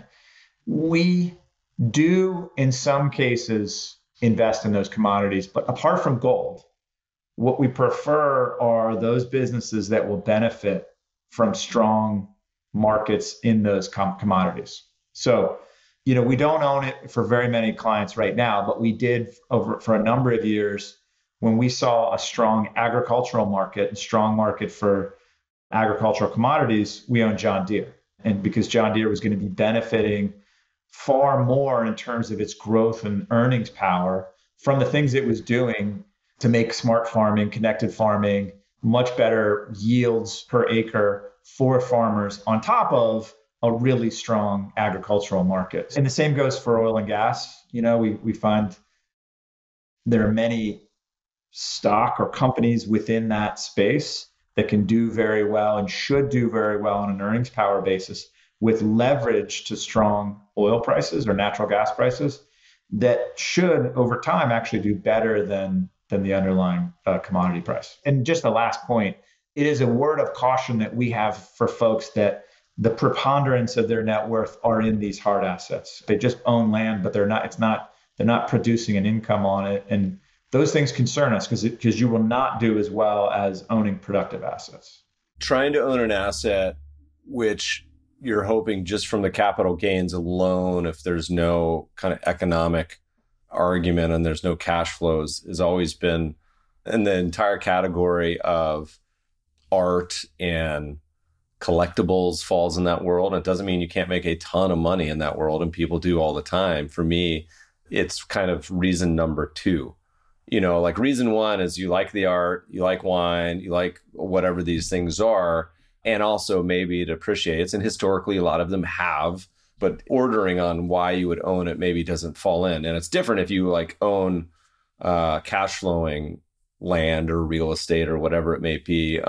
We do, in some cases, invest in those commodities. But apart from gold, what we prefer are those businesses that will benefit from strong markets in those commodities. So, we don't own it for very many clients right now, but we did for a number of years. When we saw a strong agricultural market and strong market for agricultural commodities, we owned John Deere. And because John Deere was going to be benefiting far more in terms of its growth and earnings power from the things it was doing to make smart farming, connected farming, much better yields per acre for farmers, on top of a really strong agricultural market. And the same goes for oil and gas. We find there are many stock or companies within that space that can do very well and should do very well on an earnings power basis with leverage to strong oil prices or natural gas prices that should over time actually do better than the underlying commodity price. And just the last point, it is a word of caution that we have for folks that the preponderance of their net worth are in these hard assets. They just own land, but they're not producing an income on it. And those things concern us because you will not do as well as owning productive assets. Trying to own an asset which you're hoping just from the capital gains alone, if there's no kind of economic argument and there's no cash flows, has always been in the entire category of art and collectibles falls in that world. And it doesn't mean you can't make a ton of money in that world, and people do all the time. For me, it's kind of reason number two. Like reason one is you like the art, you like wine, you like whatever these things are, and also maybe it appreciates. And historically, a lot of them have, but ordering on why you would own it maybe doesn't fall in. And it's different if you like own cash flowing land or real estate or whatever it may be.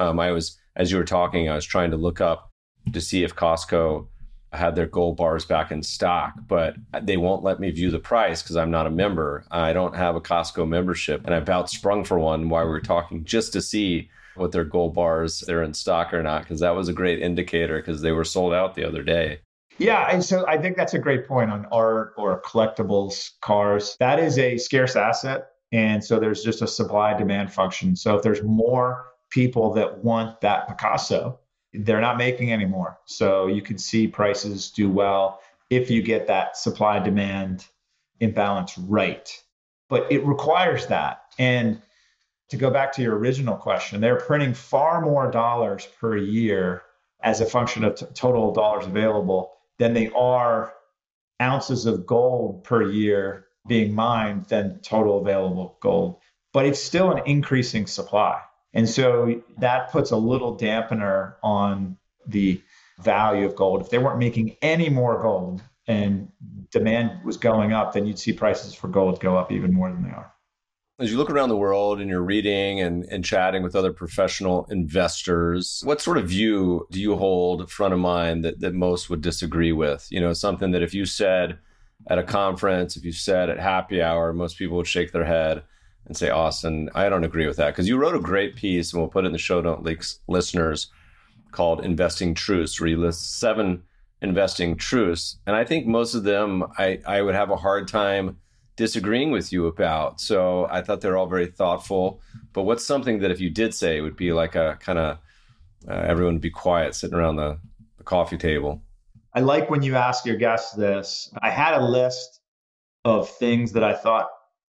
As you were talking, I was trying to look up to see if Costco had their gold bars back in stock, but they won't let me view the price because I'm not a member. I don't have a Costco membership, and I about sprung for one while we were talking just to see what their gold bars, they're in stock or not, because that was a great indicator because they were sold out the other day. Yeah, and so I think that's a great point on art or collectibles, cars. That is a scarce asset, and so there's just a supply-demand function. So if there's more people that want that Picasso, they're not making any more. So you can see prices do well if you get that supply-demand imbalance right. But it requires that. And to go back to your original question, they're printing far more dollars per year as a function of total dollars available than they are ounces of gold per year being mined than total available gold. But it's still an increasing supply. And so that puts a little dampener on the value of gold. If they weren't making any more gold and demand was going up, then you'd see prices for gold go up even more than they are. As you look around the world and you're reading and chatting with other professional investors, what sort of view do you hold front of mind that most would disagree with? Something that if you said at a conference, if you said at happy hour, most people would shake their head and say, Austin, I don't agree with that. Because you wrote a great piece, and we'll put it in the show note links, listeners, called Investing Truths, where you list 7 investing truths. And I think most of them I would have a hard time disagreeing with you about. So I thought they're all very thoughtful. But what's something that if you did say would be like a kind of everyone would be quiet sitting around the coffee table? I like when you ask your guests this. I had a list of things that I thought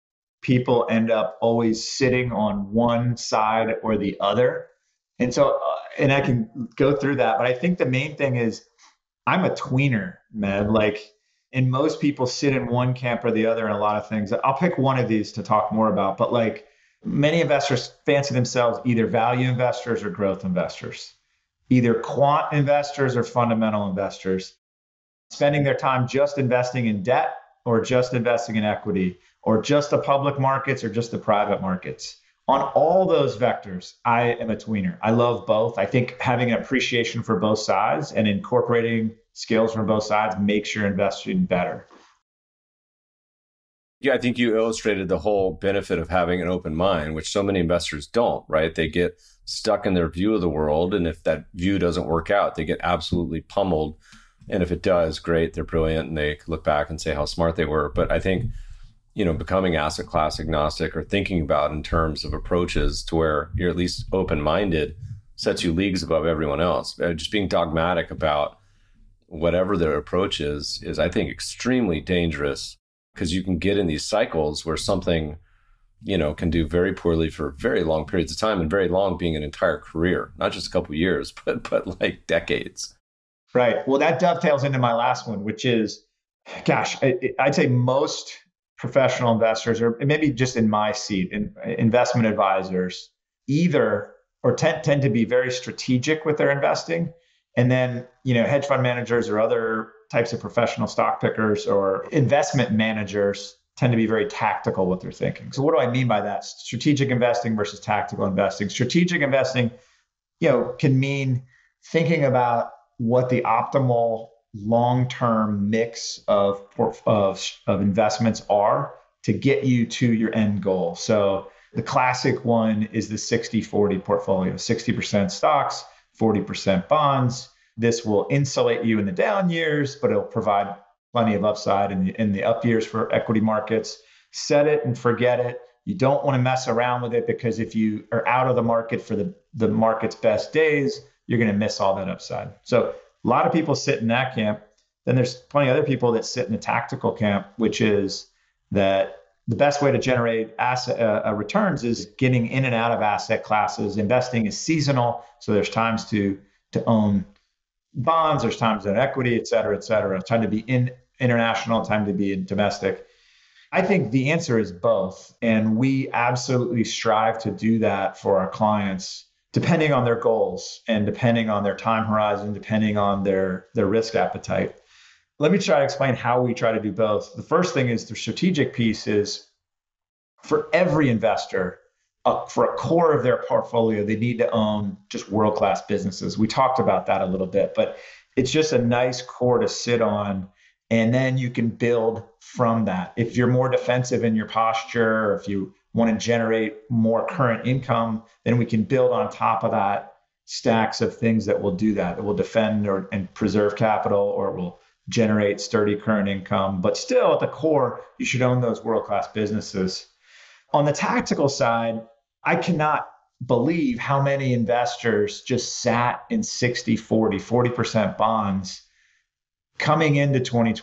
people end up always sitting on one side or the other. And so, and I can go through that, but I think the main thing is I'm a tweener, man. And most people sit in one camp or the other in a lot of things. I'll pick one of these to talk more about, but many investors fancy themselves either value investors or growth investors, either quant investors or fundamental investors, spending their time just investing in debt or just investing in equity, or just the public markets or just the private markets. On all those vectors, I am a tweener. I love both. I think having an appreciation for both sides and incorporating skills from both sides makes your investing better. Yeah, I think you illustrated the whole benefit of having an open mind, which so many investors don't, right? They get stuck in their view of the world. And if that view doesn't work out, they get absolutely pummeled. And if it does, great, they're brilliant. And they look back and say how smart they were. But I think becoming asset class agnostic or thinking about in terms of approaches to where you're at least open-minded sets you leagues above everyone else. Just being dogmatic about whatever their approach is I think extremely dangerous, because you can get in these cycles where something, can do very poorly for very long periods of time, and very long being an entire career, not just a couple of years, but like decades. Right. Well, that dovetails into my last one, which is, I'd say most professional investors, or maybe just in my seat, investment advisors, either or tend to be very strategic with their investing. And then, hedge fund managers or other types of professional stock pickers or investment managers tend to be very tactical with their thinking. So what do I mean by that? Strategic investing versus tactical investing. Strategic investing, can mean thinking about what the optimal long-term mix of investments are to get you to your end goal. So the classic one is the 60-40 portfolio, 60% stocks, 40% bonds. This will insulate you in the down years, but it'll provide plenty of upside in the up years for equity markets. Set it and forget it. You don't want to mess around with it, because if you are out of the market for the market's best days, you're going to miss all that upside. So a lot of people sit in that camp. Then there's plenty of other people that sit in the tactical camp, which is that the best way to generate asset returns is getting in and out of asset classes. Investing is seasonal, so there's times to own bonds, there's times to own equity, et cetera, et cetera. Time to be international, time to be domestic. I think the answer is both, and we absolutely strive to do that for our clients, depending on their goals and depending on their time horizon, depending on their risk appetite. Let me try to explain how we try to do both. The first thing is the strategic piece is for every investor, for a core of their portfolio, they need to own just world-class businesses. We talked about that a little bit, but it's just a nice core to sit on. And then you can build from that. If you're more defensive in your posture, or if you want to generate more current income, then we can build on top of that stacks of things that will do that. It will defend and preserve capital, or it will generate sturdy current income. But still, at the core, you should own those world-class businesses. On the tactical side, I cannot believe how many investors just sat in 60-40, 40% bonds coming into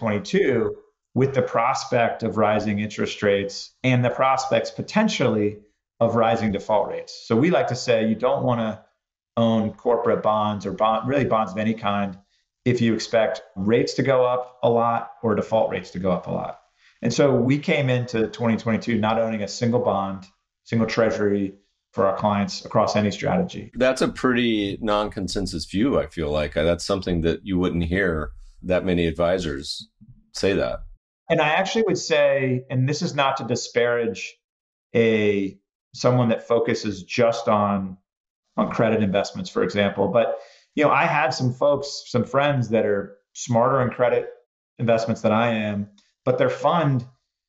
2022 with the prospect of rising interest rates and the prospects potentially of rising default rates. So we like to say you don't want to own corporate bonds or really bonds of any kind if you expect rates to go up a lot or default rates to go up a lot. And so we came into 2022 not owning a single bond, single treasury for our clients across any strategy. That's a pretty non-consensus view, I feel like. That's something that you wouldn't hear that many advisors say that. And I actually would say, and this is not to disparage someone that focuses just on credit investments, for example, but I had some friends that are smarter in credit investments than I am, but their fund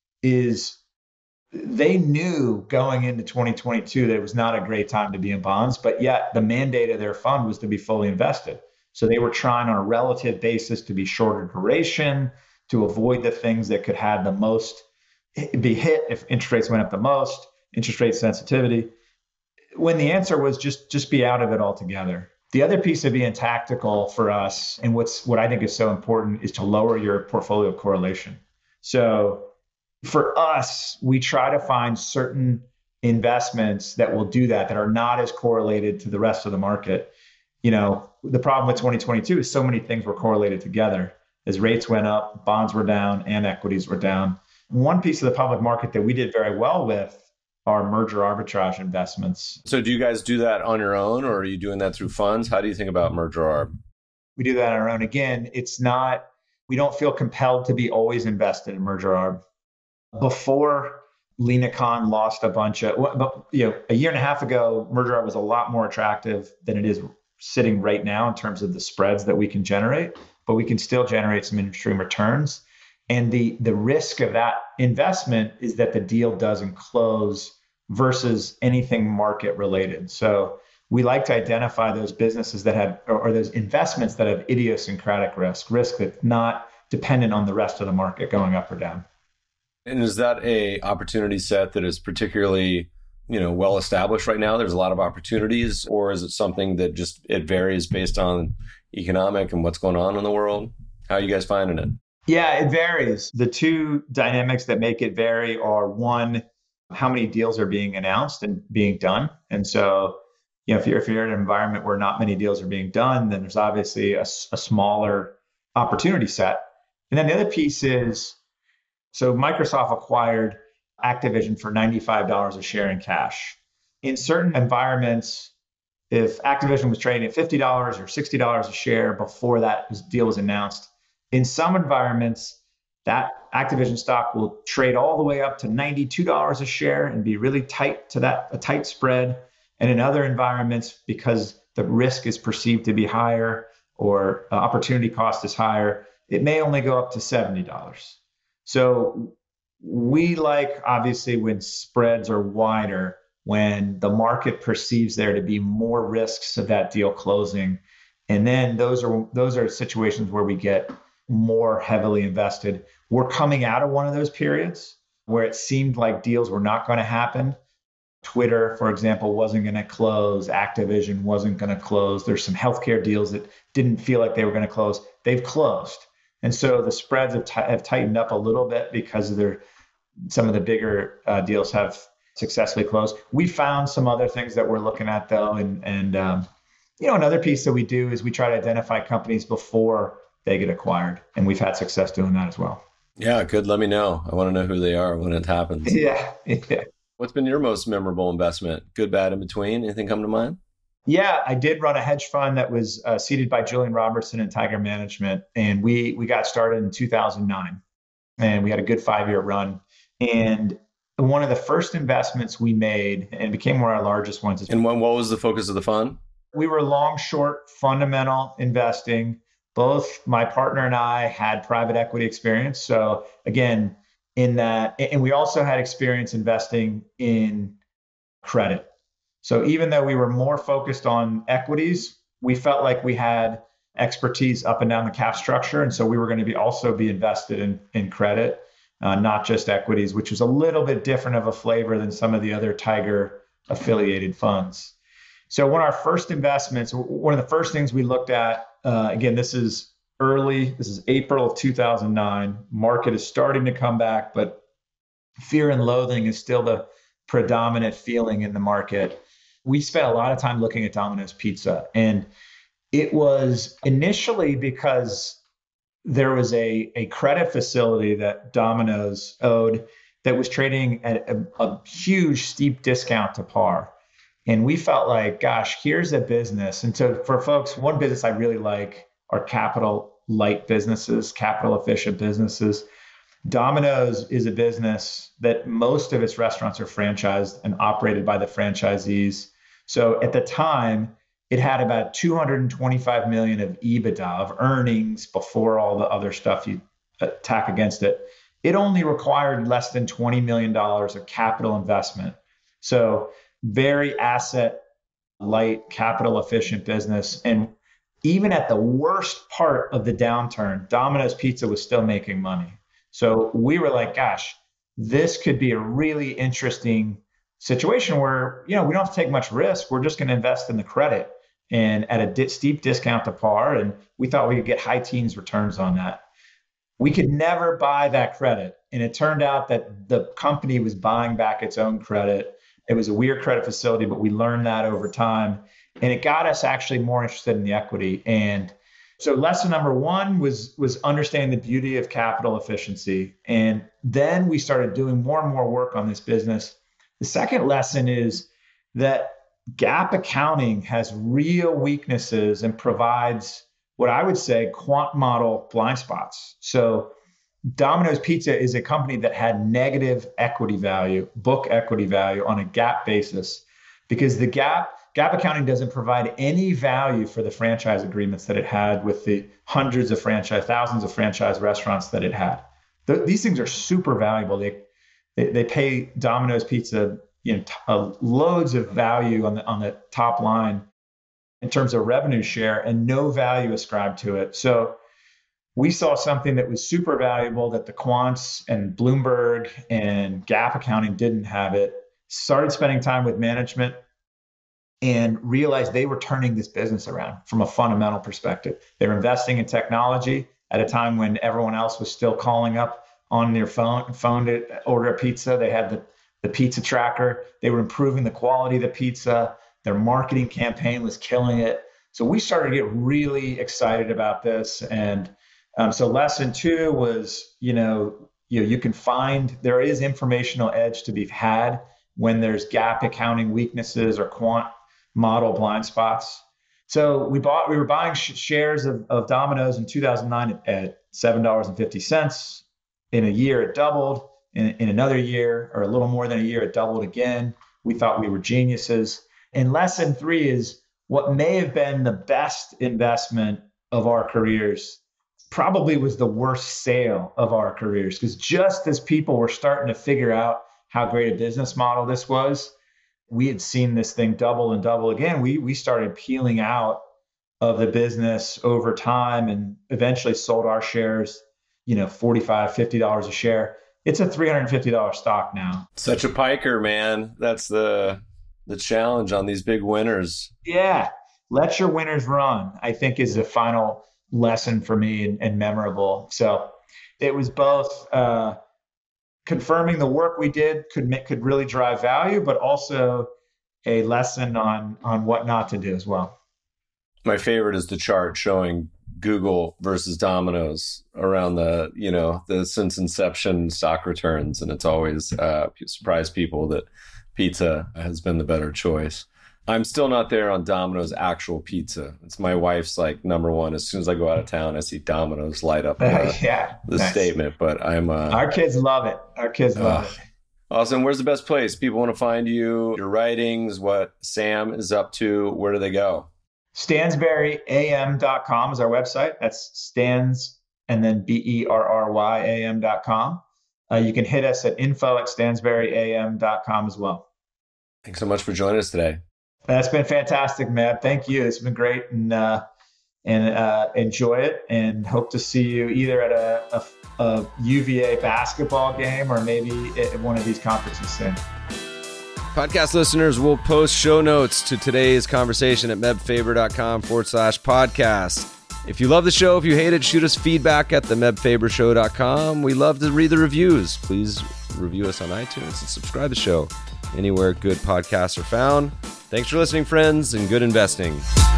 they knew going into 2022 that it was not a great time to be in bonds, but yet the mandate of their fund was to be fully invested. So they were trying on a relative basis to be shorter duration, to avoid the things that could have the most be hit if interest rates went up the most, interest rate sensitivity, when the answer was just be out of it altogether. The other piece of being tactical for us, and what I think is so important, is to lower your portfolio correlation. So for us, we try to find certain investments that will do that are not as correlated to the rest of the market. The problem with 2022 is so many things were correlated together. As rates went up, bonds were down and equities were down. One piece of the public market that we did very well with are merger arbitrage investments. So do you guys do that on your own, or are you doing that through funds? How do you think about merger arb? We do that on our own. Again, we don't feel compelled to be always invested in merger arb. Before Lina Khan lost a bunch of, a year and a half ago, merger arb was a lot more attractive than it is sitting right now in terms of the spreads that we can generate, but we can still generate some interesting returns. And the risk of that investment is that the deal doesn't close versus anything market related. So we like to identify those businesses that have, or those investments that have idiosyncratic risk that's not dependent on the rest of the market going up or down. And is that a opportunity set that is particularly, well established right now? There's a lot of opportunities, or is it something that just it varies based on economic and what's going on in the world? How are you guys finding it? Yeah, it varies. The two dynamics that make it vary are, one, how many deals are being announced and being done. And so, if you're in an environment where not many deals are being done, then there's obviously a smaller opportunity set. And then the other piece is, so Microsoft acquired Activision for $95 a share in cash. In certain environments, if Activision was trading at $50 or $60 a share before that deal was announced, in some environments, that Activision stock will trade all the way up to $92 a share and be really tight to a tight spread. And in other environments, because the risk is perceived to be higher or opportunity cost is higher, it may only go up to $70. So we like, obviously, when spreads are wider, when the market perceives there to be more risks of that deal closing. And then those are situations where we get more heavily invested. We're coming out of one of those periods where it seemed like deals were not going to happen. Twitter, for example, wasn't going to close. Activision wasn't going to close. There's some healthcare deals that didn't feel like they were going to close. They've closed. And so the spreads have tightened up a little bit because of some of the bigger deals have successfully closed. We found some other things that we're looking at, though. And another piece that we do is we try to identify companies before they get acquired. And we've had success doing that as well. Yeah, good. Let me know. I want to know who they are when it happens. Yeah. What's been your most memorable investment? Good, bad, in between? Anything come to mind? Yeah, I did run a hedge fund that was seeded by Julian Robertson and Tiger Management. And we got started in 2009. And we had a good 5-year run. And one of the first investments we made, and became one of our largest ones. And what was the focus of the fund? We were long, short, fundamental investing. Both my partner and I had private equity experience. So again, in that, and we also had experience investing in credit. So even though we were more focused on equities, we felt like we had expertise up and down the cap structure. And so we were going to be invested in credit, not just equities, which was a little bit different of a flavor than some of the other Tiger affiliated funds. So one of our first investments, one of the first things we looked at, again, this is April of 2009. Market is starting to come back, but fear and loathing is still the predominant feeling in the market. We spent a lot of time looking at Domino's Pizza, and it was initially because there was a credit facility that Domino's owed that was trading at a huge, steep discount to par. And we felt like, gosh, here's a business. And so for folks, one business I really like are capital light businesses, capital efficient businesses. Domino's is a business that most of its restaurants are franchised and operated by the franchisees. So at the time, it had about 225 million of EBITDA, of earnings, before all the other stuff you tack against it. It only required less than $20 million of capital investment. So very asset light, capital efficient business. And even at the worst part of the downturn, Domino's Pizza was still making money. So we were like, gosh, this could be a really interesting situation where, we don't have to take much risk. We're just going to invest in the credit and at a steep discount to par. And we thought we could get high teens returns on that. We could never buy that credit. And it turned out that the company was buying back its own credit. It was a weird credit facility, but we learned that over time. And it got us actually more interested in the equity. And so lesson number one was understanding the beauty of capital efficiency. And then we started doing more and more work on this business. The second lesson is that GAAP accounting has real weaknesses and provides what I would say quant model blind spots. So Domino's Pizza is a company that had negative equity value, book equity value on a GAAP basis, because the GAAP accounting doesn't provide any value for the franchise agreements that it had with the thousands of franchise restaurants that it had. These things are super valuable. They pay Domino's Pizza loads of value on the top line in terms of revenue share and no value ascribed to it. So we saw something that was super valuable that the quants and Bloomberg and GAAP accounting didn't have it, started spending time with management and realized they were turning this business around from a fundamental perspective. They were investing in technology at a time when everyone else was still calling up on their phone to order a pizza. They had the pizza tracker. They were improving the quality of the pizza. Their marketing campaign was killing it. So we started to get really excited about this. And so lesson two was, you can find, there is informational edge to be had when there's GAAP accounting weaknesses or quant model blind spots. So we were buying shares of Domino's in 2009 at $7.50. In a year, it doubled. In another year, or a little more than a year, it doubled again. We thought we were geniuses. And lesson 3 is what may have been the best investment of our careers probably was the worst sale of our careers. Because just as people were starting to figure out how great a business model this was, we had seen this thing double and double again. We started peeling out of the business over time and eventually sold our shares, $45, $50 a share. It's a $350 stock now. Such a piker, man. That's the challenge on these big winners. Yeah. Let your winners run, I think, is the final lesson for me and memorable. So it was both confirming the work we did could really drive value, but also a lesson on what not to do as well. My favorite is the chart showing Google versus Domino's around the since inception stock returns. And it's always surprised people that pizza has been the better choice. I'm still not there on Domino's actual pizza. It's my wife's number one. As soon as I go out of town, I see Domino's light up the statement. But our kids love it. Our kids love it. Awesome. Where's the best place? People want to find you, your writings, what Sam is up to. Where do they go? StansberryAM.com is our website. That's Stans and then BERRYAM.com. You can hit us at info@stansberryam.com as well. Thanks so much for joining us today. That's been fantastic, Meb. Thank you. It's been great, and enjoy it, and hope to see you either at a UVA basketball game or maybe at one of these conferences soon. Podcast listeners will post show notes to today's conversation at mebfaber.com/podcast. If you love the show, if you hate it, shoot us feedback at themebfabershow.com. We love to read the reviews. Please review us on iTunes and subscribe to the show anywhere good podcasts are found. Thanks for listening, friends, and good investing.